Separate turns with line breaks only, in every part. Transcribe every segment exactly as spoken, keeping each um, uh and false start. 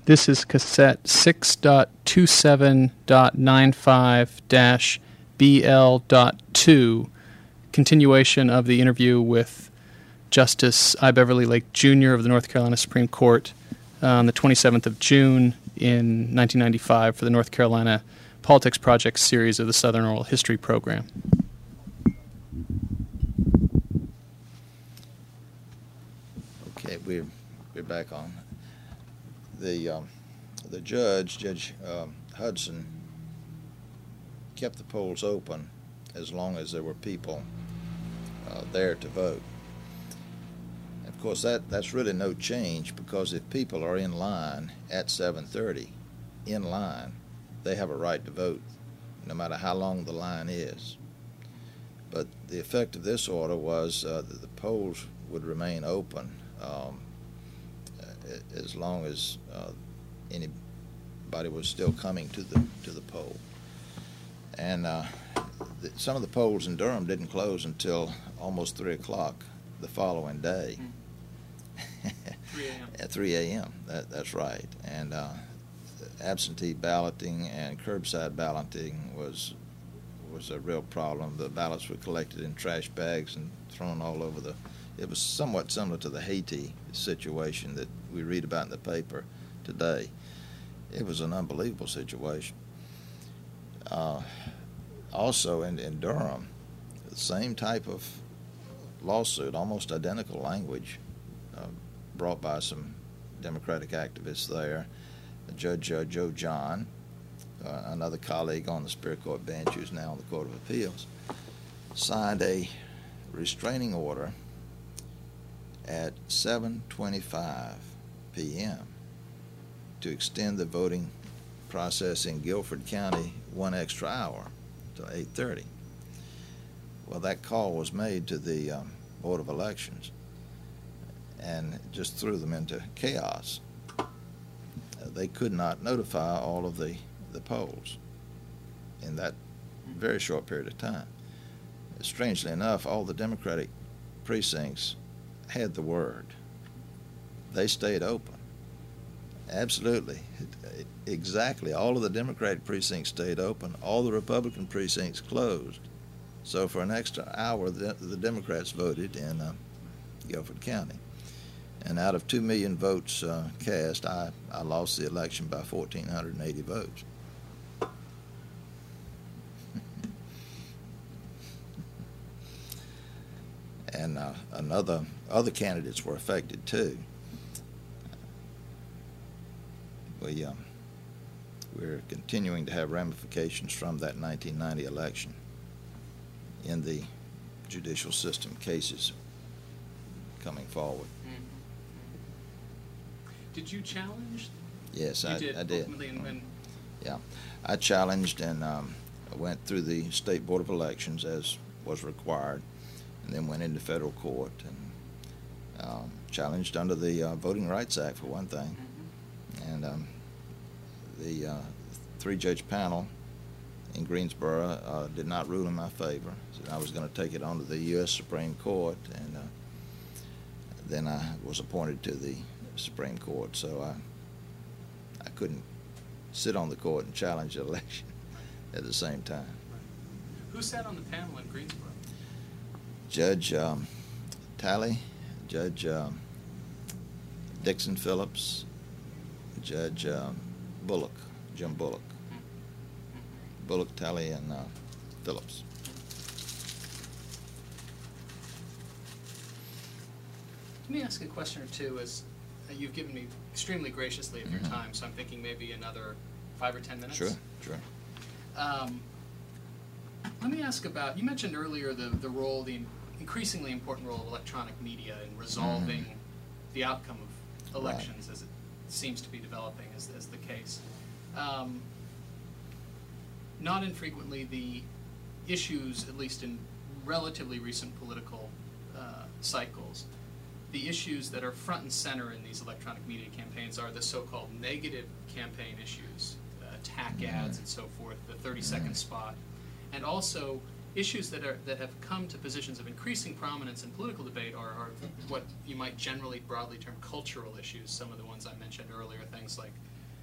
This is cassette six point two seven point nine five dash B L two, continuation of the interview with Justice I. Beverly Lake Junior of the North Carolina Supreme Court on the twenty-seventh of June in nineteen ninety-five for the North Carolina Politics Project series of the Southern Oral History Program.
Okay, we're, we're back on. The, um, the judge, Judge um, Hudson, kept the polls open as long as there were people uh, there to vote. And of course, that, that's really no change, because if people are in line at seven thirty, in line, they have a right to vote, no matter how long the line is. But the effect of this order was uh, that the polls would remain open um, as long as uh, anybody was still coming to the to the poll. And uh, the, some of the polls in Durham didn't close until almost three o'clock the following day.
three a.m.
At three a.m. That, that's right. And uh, absentee balloting and curbside balloting was was a real problem. The ballots were collected in trash bags and thrown all over the. It was somewhat similar to the Haiti situation that we read about in the paper today. It was an unbelievable situation. Uh, also in, in Durham, the same type of lawsuit, almost identical language, uh, brought by some Democratic activists there. Judge uh, Joe John, uh, another colleague on the Superior Court bench who's now on the Court of Appeals, signed a restraining order at seven twenty-five p.m. to extend the voting process in Guilford County one extra hour till eight thirty. Well, that call was made to the um, Board of Elections, and it just threw them into chaos. Uh, they could not notify all of the, the polls in that very short period of time. Strangely enough, all the Democratic precincts had the word. They stayed open. Absolutely. Exactly. All of the Democratic precincts stayed open. All the Republican precincts closed. So for an extra hour, the, the Democrats voted in uh, Guilford County. And out of two million votes uh, cast, I, I lost the election by one thousand four hundred eighty votes. And uh, another other candidates were affected too. We um, we're continuing to have ramifications from that nineteen ninety election in the judicial system, cases coming forward.
Mm-hmm. Did you challenge?
Yes,
you
I
did.
I did.
And, and
yeah, I challenged and um, I went through the State Board of Elections as was required, and then went into federal court and um, challenged under the uh, Voting Rights Act for one thing. Mm-hmm. And um, the uh, three-judge panel in Greensboro uh, did not rule in my favor. So I was going to take it on to the U S Supreme Court, and uh, then I was appointed to the Supreme Court, so I I couldn't sit on the court and challenge the election at the same time.
Who sat on the panel in Greensboro?
Judge um, Talley, Judge um, Dixon Phillips, Judge um, Bullock, Jim Bullock. Mm-hmm. Bullock, Talley, and uh, Phillips.
Let me ask a question or two. As uh, you've given me extremely graciously of your mm-hmm. time, so I'm thinking maybe another five or ten minutes.
Sure, sure.
Um, let me ask about, you mentioned earlier the, the role, the increasingly important role of electronic media in resolving mm-hmm. the outcome of elections right. as it seems to be developing as, as the case. Um, not infrequently, the issues, at least in relatively recent political uh, cycles, the issues that are front and center in these electronic media campaigns are the so-called negative campaign issues, uh, attack mm-hmm. ads and so forth, the thirty-second mm-hmm. spot, and also issues that are that have come to positions of increasing prominence in political debate are, are what you might generally broadly term cultural issues. Some of the ones I mentioned earlier, things like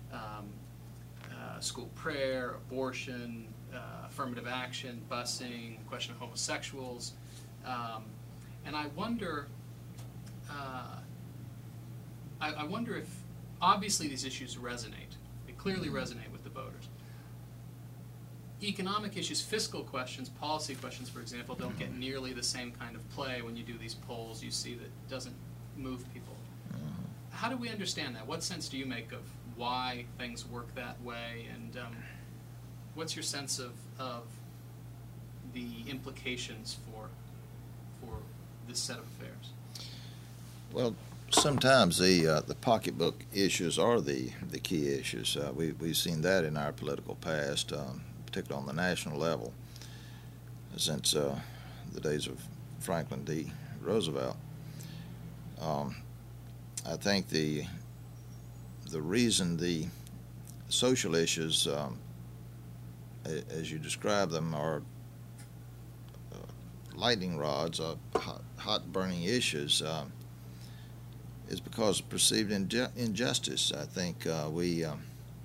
um, uh, school prayer, abortion, uh, affirmative action, busing, question of homosexuals. Um, and I wonder, uh, I, I wonder if, obviously these issues resonate. They clearly resonate with the voters. Economic issues, fiscal questions, policy questions, for example, don't get nearly the same kind of play when you do these polls. You see that doesn't move people. How do we understand that? What sense do you make of why things work that way, and um, what's your sense of, of the implications for for this set of affairs?
Well, sometimes the uh, the pocketbook issues are the the key issues. Uh, we we've seen that in our political past, um, particularly on the national level, since uh, the days of Franklin D. Roosevelt. Um, I think the the reason the social issues, um, as you describe them, are uh, lightning rods, uh, hot, hot burning issues, uh, is because of perceived inju injustice. I think uh, we, um,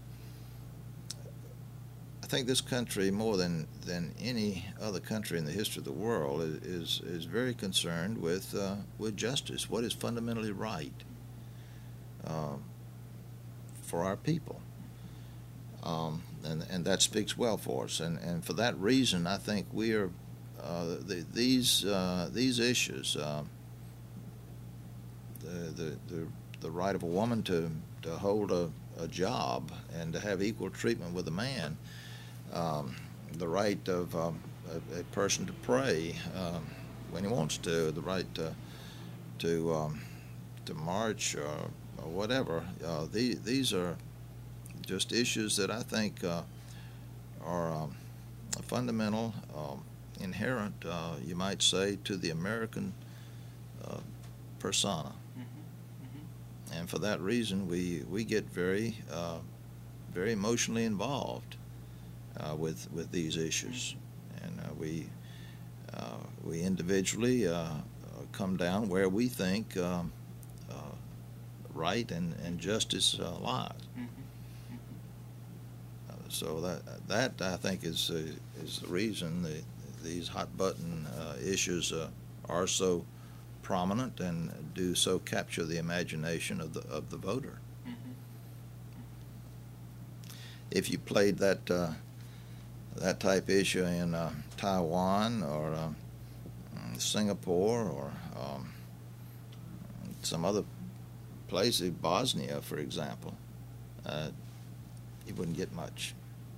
I think this country, more than than any other country in the history of the world, is is very concerned with uh, with justice. What is fundamentally right uh, for our people, um, and and that speaks well for us. And and for that reason, I think we are uh, the, these uh, these issues. Uh, The, the, the, the right of a woman to, to hold a, a job and to have equal treatment with a man, um, the right of um, a, a person to pray um, when he wants to, the right to, to, um, to march or, or whatever. Uh, the, these are just issues that I think uh, are um, fundamental, um, inherent, uh, you might say, to the American uh, persona. And for that reason, we, we get very, uh, very emotionally involved uh, with, with these issues. And uh, we, uh, we individually uh, come down where we think um, uh, right and, and justice uh, lies. Uh, so that, that I think is, uh, is the reason the, these hot-button uh, issues uh, are so prominent and do so capture the imagination of the of the voter. Mm-hmm. If you played that uh, that type issue in uh, Taiwan or uh, Singapore or um, some other place, Bosnia, for example, uh, you wouldn't get much.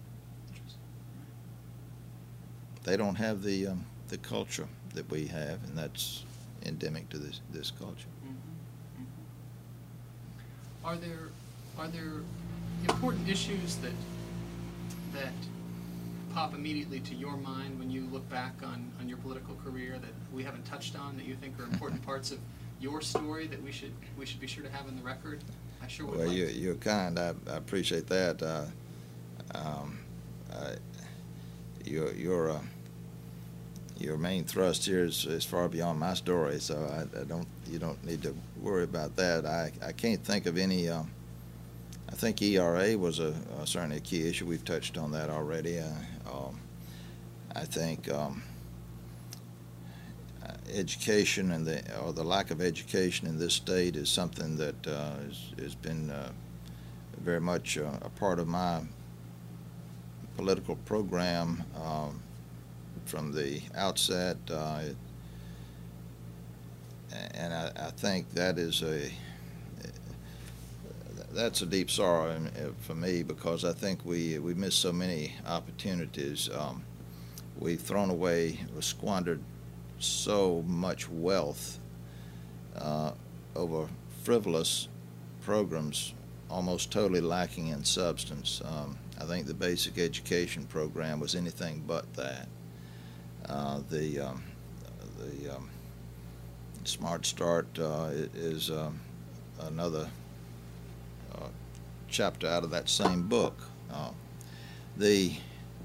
They don't have the um, the culture that we have, and that's endemic to this this culture.
Mm-hmm. Mm-hmm. Are there are there important issues that that pop immediately to your mind when you look back on, on your political career that we haven't touched on, that you think are important parts of your story that we should we should be sure to have in the record? I sure would.
Well,
like
you,
to.
you're kind. I, I appreciate that. Uh, um, I, you're you're. Uh, Your main thrust here is, is far beyond my story, so I, I don't. You don't need to worry about that. I, I can't think of any. Um, I think E R A was a, a certainly a key issue. We've touched on that already. Uh, um, I think um, uh, education and the or the lack of education in this state is something that uh, is, has been uh, very much uh, a part of my political program. Um, from the outset, uh, it, and I, I think that is a that's a deep sorrow in, for me, because I think we we missed so many opportunities. Um, we've thrown away, squandered so much wealth uh, over frivolous programs, almost totally lacking in substance. Um, I think the basic education program was anything but that. Uh, the um, the um, Smart Start uh, is um, another uh, chapter out of that same book. Uh, the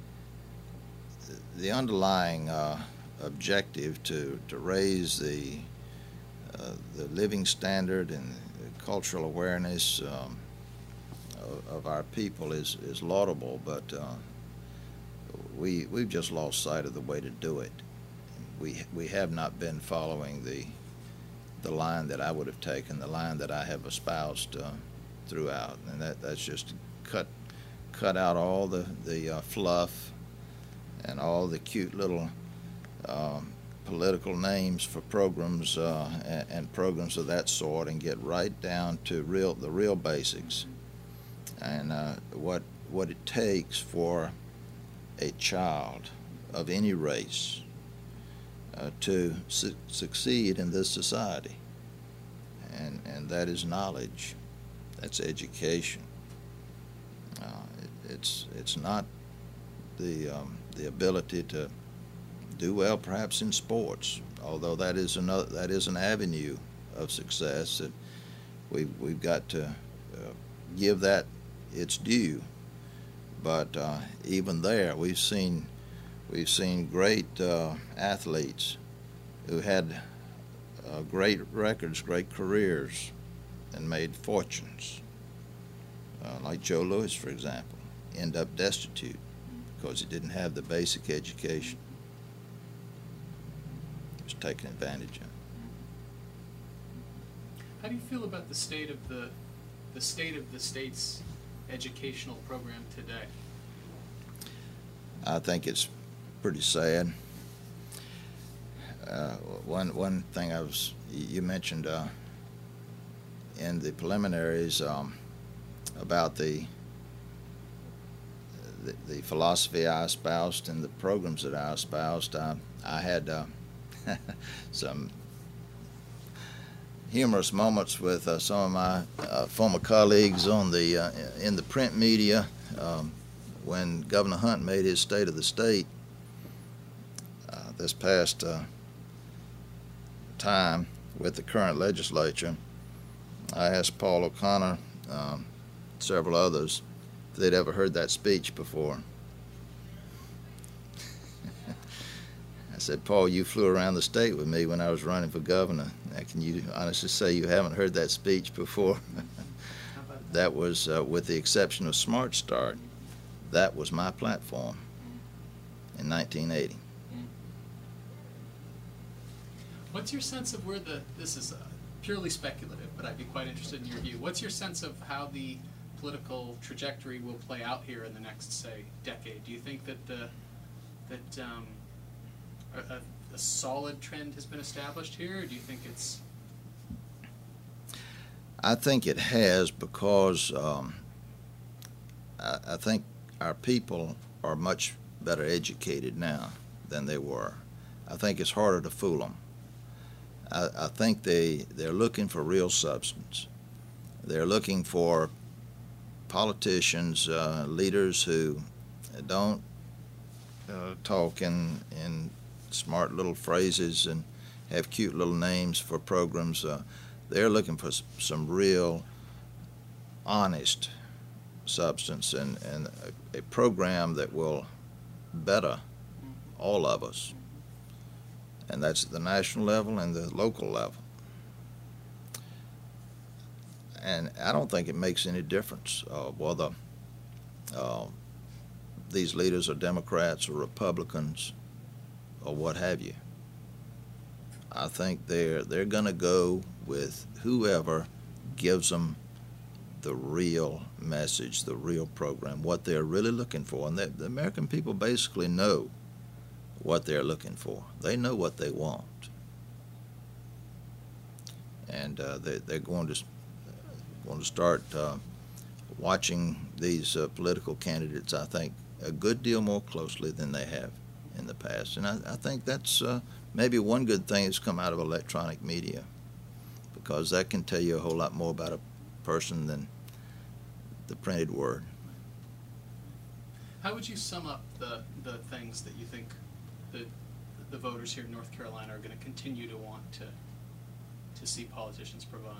the underlying uh, objective to to raise the uh, the living standard and cultural awareness um, of, of our people is, is laudable, but uh, we we've just lost sight of the way to do it. We we have not been following the the line that I would have taken, the line that I have espoused uh, throughout, and that that's just cut cut out all the the uh, fluff and all the cute little um, political names for programs uh, and, and programs of that sort, and get right down to real the real basics, and uh, what what it takes for a child of any race uh, to su succeed in this society, and and that is knowledge, that's education. Uh, it, it's it's not the um, the ability to do well perhaps in sports, although that is another that is an avenue of success that we've we've got to uh, give that its due. But uh, even there, we've seen we've seen great uh, athletes who had uh, great records, great careers, and made fortunes. Uh, like Joe Louis, for example, end up destitute because he didn't have the basic education. He was taken advantage of.
How do you feel about the state of the the state of the state's educational program today?
I think it's pretty sad. Uh, one one thing I was you mentioned uh, in the preliminaries um, about the, the the philosophy I espoused and the programs that I espoused. Uh, I had uh, some humorous moments with uh, some of my uh, former colleagues on the uh, in the print media um, when Governor Hunt made his State of the State uh, this past uh, time with the current legislature. I asked Paul O'Connor, um, several others, if they'd ever heard that speech before. I said, Paul, you flew around the state with me when I was running for governor. Now, can you honestly say you haven't heard that speech before? That was, uh, with the exception of Smart Start, that was my platform in nineteen eighty.
What's your sense of where the, this is uh, purely speculative, but I'd be quite interested in your view. What's your sense of how the political trajectory will play out here in the next, say, decade? Do you think that the, that um, A, a solid trend has been established here, or do you think it's...
I think it has, because um, I, I think our people are much better educated now than they were. I think it's harder to fool them. I, I think they, they're looking for real substance. They're looking for politicians, uh, leaders who don't uh, talk in, in smart little phrases and have cute little names for programs. Uh, they're looking for some real, honest substance and, and a, a program that will better all of us. And that's at the national level and the local level. And I don't think it makes any difference uh, whether uh, these leaders are Democrats or Republicans or what have you. I think they're they're going to go with whoever gives them the real message, the real program, what they're really looking for. And they, the American people basically know what they're looking for. They know what they want. And uh, they, they're going to, uh, going to start uh, watching these uh, political candidates, I think, a good deal more closely than they have in the past. And I, I think that's uh, maybe one good thing that's come out of electronic media, because that can tell you a whole lot more about a person than the printed word.
How would you sum up the, the things that you think the, the voters here in North Carolina are going to continue to want to, to see politicians provide?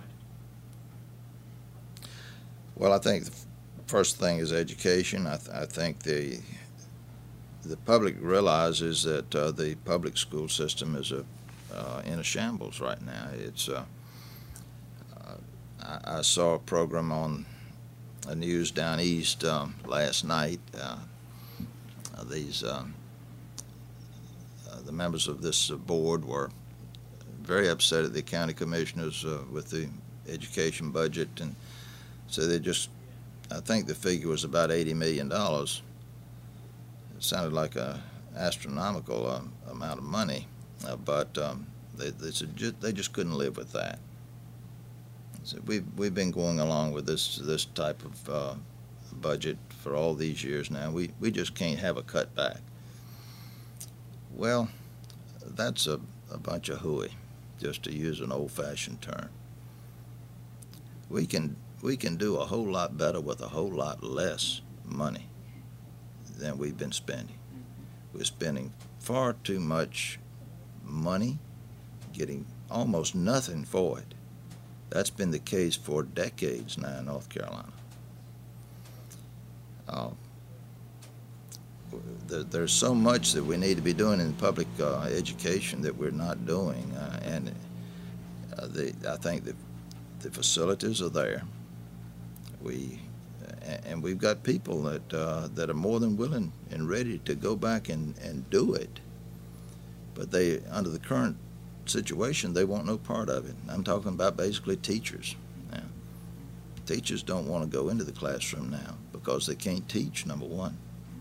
Well, I think the first thing is education. I, th I think the the public realizes that uh, the public school system is a uh, in a shambles right now. It's uh, uh, I, I saw a program on uh, news down east um, last night. Uh, uh, these um, uh, the members of this uh, board were very upset at the county commissioners uh, with the education budget, and so they just, I think the figure was about eighty million dollars. It sounded like a astronomical uh, amount of money, uh, but um, they, they, said ju they just couldn't live with that. So we've, we've been going along with this this type of uh, budget for all these years now. We, we just can't have a cutback. Well, that's a, a bunch of hooey, just to use an old-fashioned term. We can, we can do a whole lot better with a whole lot less money than we've been spending. We're spending far too much money, getting almost nothing for it. That's been the case for decades now in North Carolina. Uh, there, there's so much that we need to be doing in public uh, education that we're not doing, uh, and uh, the, I think that the facilities are there. We and we've got people that uh, that are more than willing and ready to go back and, and do it. But they, under the current situation, they want no part of it. I'm talking about basically teachers. Now, teachers don't want to go into the classroom now because they can't teach, number one.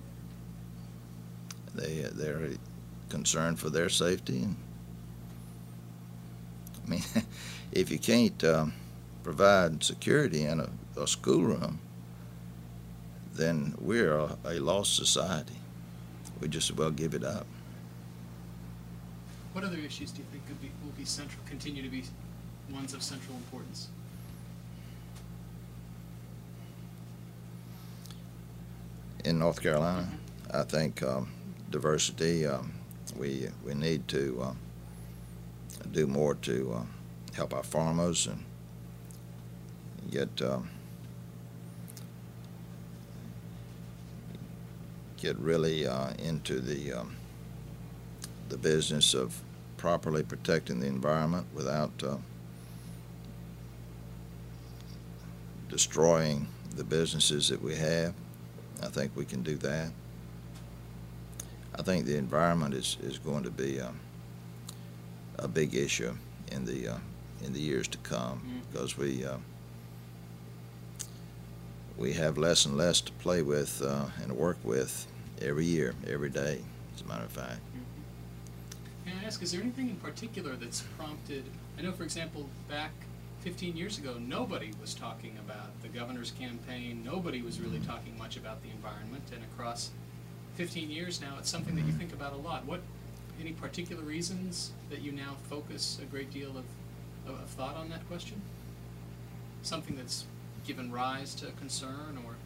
They, they're concerned for their safety. And, I mean, if you can't um, provide security in a, a schoolroom, then we're a, a lost society. We just as well give it up.
What other issues do you think could be, will be central, continue to be ones of central importance?
In North Carolina, mm-hmm. I think um, diversity. Um, we we need to uh, do more to uh, help our farmers and get. Um, get really uh, into the um, the business of properly protecting the environment without uh, destroying the businesses that we have. I think we can do that. I think the environment is, is going to be a, a big issue in the uh, in the years to come, mm-hmm. because we uh, we have less and less to play with uh, and work with every year, every day, as a matter of fact.
Mm-hmm. May I ask, is there anything in particular that's prompted, I know, for example, back fifteen years ago, nobody was talking about the governor's campaign, nobody was really talking much about the environment, and across fifteen years now, it's something that you think about a lot. What, any particular reasons that you now focus a great deal of, of, of thought on that question? Something that's given rise to concern, or?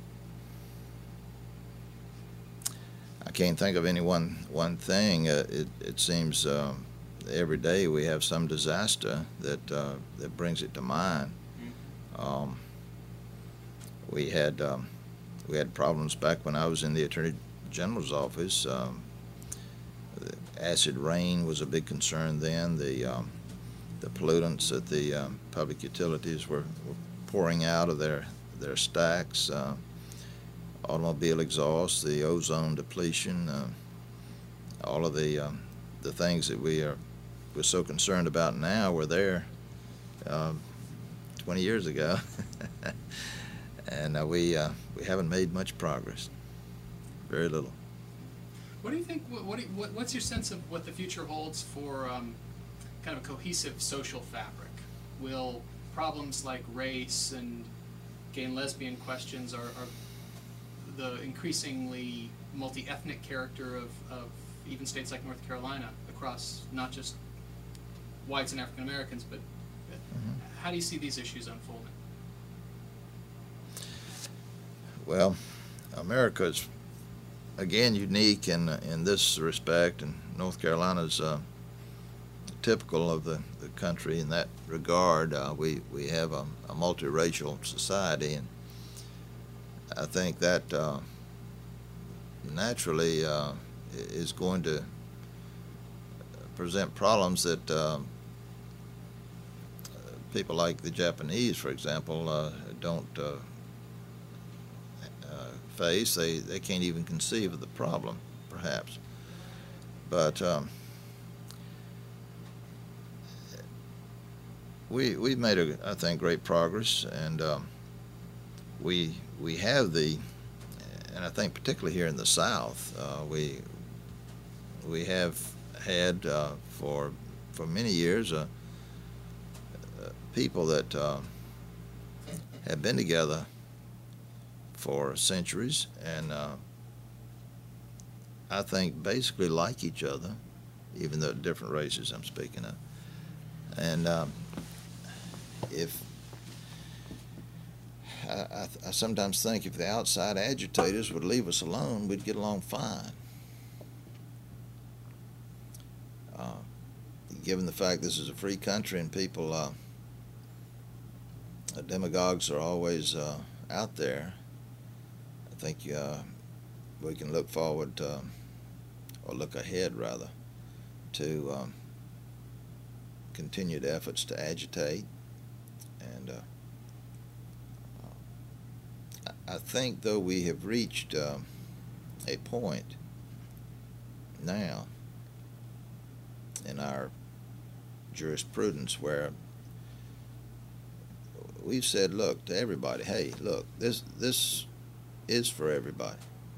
I can't think of any one, one thing. Uh, it, it seems uh, every day we have some disaster that, uh, that brings it to mind. Mm-hmm. um, we had um, we had problems back when I was in the Attorney General's office. Um, the acid rain was a big concern then. The um, the pollutants that the um, public utilities were, were pouring out of their their stacks, uh, automobile exhaust, the ozone depletion, uh, all of the um, the things that we are we're so concerned about now were there uh, twenty years ago, and uh, we uh, we haven't made much progress. Very little.
What do you think? What, what, do you, what what's your sense of what the future holds for um, kind of a cohesive social fabric? Will problems like race and gay and lesbian questions, are, are the increasingly multi-ethnic character of, of even states like North Carolina across not just whites and African Americans, but mm-hmm. how do you see these issues unfolding?
Well, America is again unique in in this respect, and North Carolina's uh, typical of the, the country in that regard. Uh, we we have a, a multiracial society, and I think that uh, naturally uh, is going to present problems that uh, people like the Japanese, for example, uh, don't uh, face, they, they can't even conceive of the problem, perhaps. But um, we we've made a, I think, great progress, and um, we we have the, and I think particularly here in the South, uh, we we have had uh, for for many years uh, uh, people that uh, have been together for centuries, and uh, I think basically like each other, even though different races I'm speaking of. And um, if I, I, I sometimes think if the outside agitators would leave us alone, we'd get along fine. Uh, given the fact this is a free country and people, uh, uh, demagogues are always uh, out there, I think uh, we can look forward to, or look ahead rather, to um, continued efforts to agitate. And uh, I think, though, we have reached uh, a point now in our jurisprudence where we've said, look, to everybody, hey, look, this this is for everybody.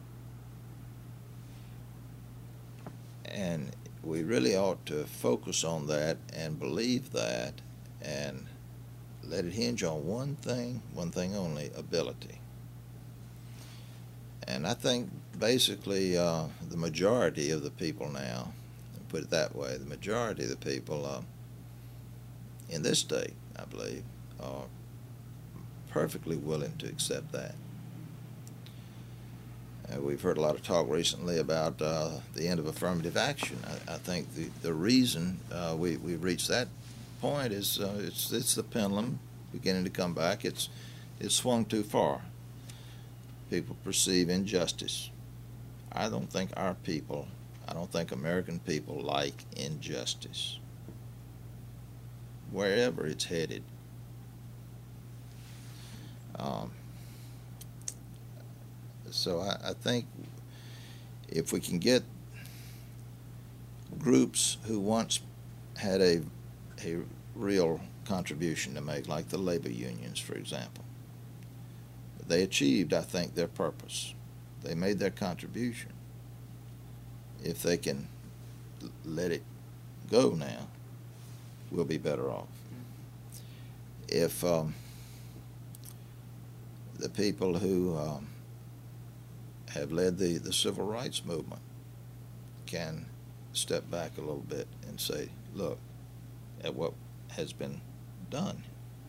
And we really ought to focus on that and believe that and let it hinge on one thing, one thing only, ability. And I think basically uh, the majority of the people now, put it that way, the majority of the people uh, in this state, I believe, are perfectly willing to accept that. Uh, we've heard a lot of talk recently about uh, the end of affirmative action. I, I think the, the reason uh, we, we've reached that point is uh, it's, it's the pendulum beginning to come back. It's, it's swung too far. People perceive injustice. I don't think our people, I don't think American people like injustice, wherever it's headed. Um, so I, I think if we can get groups who once had a, a real contribution to make, like the labor unions, for example, they achieved, I think, their purpose. They made their contribution. If they can let it go now, we'll be better off. If um, the people who um, have led the, the civil rights movement can step back a little bit and say, look at what has been done.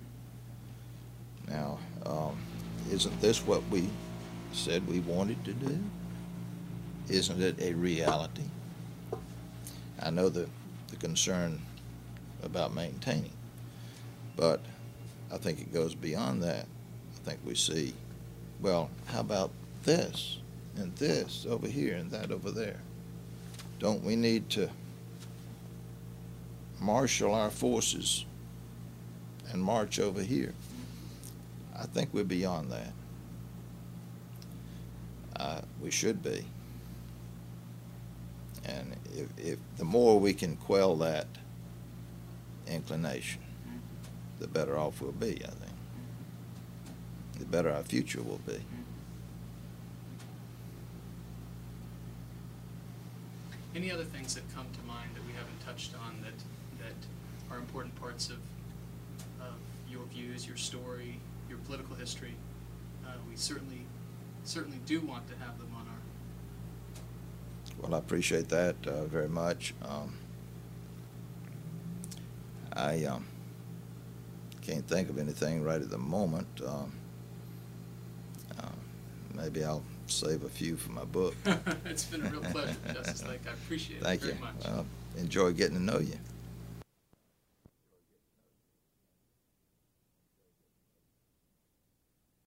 Now, um, isn't this what we said we wanted to do? Isn't it a reality? I know the, the concern about maintaining, but I think it goes beyond that. I think we see, well, how about this and this over here and that over there? Don't we need to marshal our forces and march over here? I think we're beyond that. Uh, we should be. And if, if the more we can quell that inclination, the better off we'll be, I think. The better our future will be.
Any other things that come to mind that we haven't touched on that that are important parts of, of your views, your story, your political history? Uh, we certainly certainly do want to have them on our.
Well, I appreciate that uh, very much. Um, I um, can't think of anything right at the moment. Um, uh, maybe I'll save a few for my book.
It's been a real pleasure, Justice Lake. I appreciate
Thank
it very
you.
much.
Well, enjoy getting to know you.